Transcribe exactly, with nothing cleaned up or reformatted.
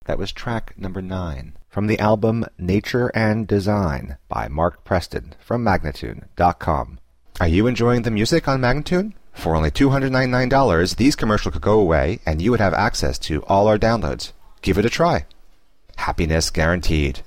That was track number nine from the album Nature and Design by Mark Preston from Magnatune dot com. Are you enjoying the music on Magnatune? For only two hundred ninety-nine dollars, these commercials could go away and you would have access to all our downloads. Give it a try. Happiness guaranteed.